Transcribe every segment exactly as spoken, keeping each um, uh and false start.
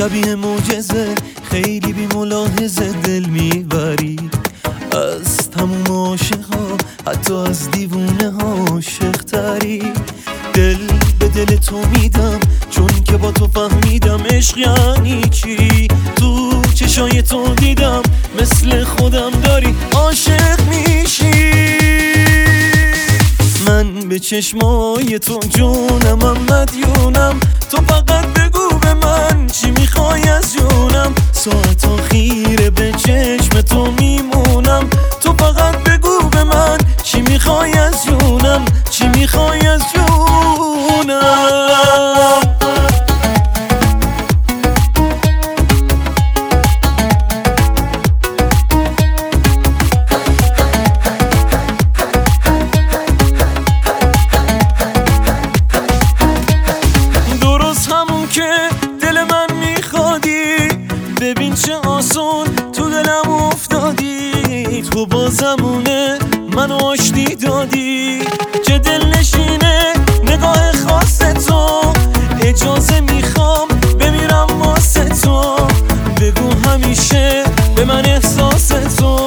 شبیه معجزه، خیلی بی ملاحظه دل میبری از تموم عاشقا، حتی از دیوونه ها عاشق تری. دل به دل تو میدم چون که با تو فهمیدم عشق یعنی چی. تو چشای تو دیدم مثل خودم داری عاشق میشی. من به چشمای تو جونم، من مدیونم. تو فقط بگو به من چی میخوای از جونم. ساعت خیره به چشم تو میمونم. تو فقط بگو به من چی میخوای از جونم، چی میخوای از جونم. ببین چه آسون تو دلم افتادی، تو با زمونه منو آشتی دادی. چه دل نشینه نگاه خاص تو، اجازه میخوام بمیرم واسه تو. بگو همیشه به من احساس تو.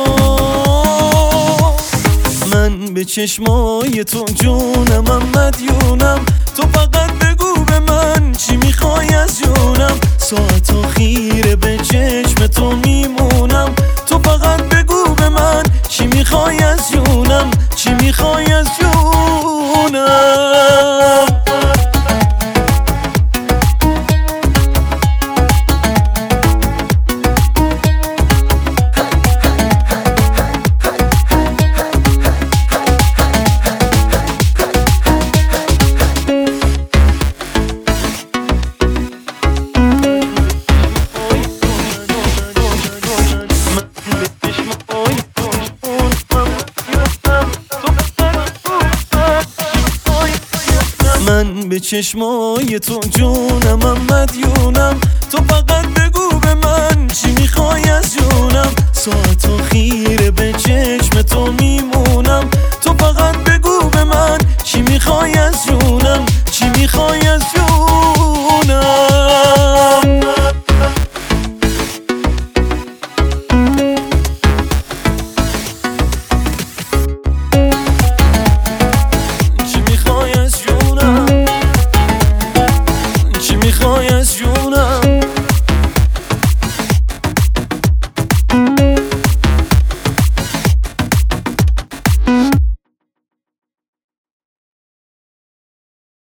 من به چشمای تو جونم، من مدیونم. تو فقط بگو به من چی میخوای از جونم. ساعت خیره به چشم تو میمونم. تو فقط بگو به من چی میخوای از جونم، چی میخوای از جونم. من به چشمای تو جونم، من مدیونم. تو فقط بگو به من چی میخوای از جونم. ساعت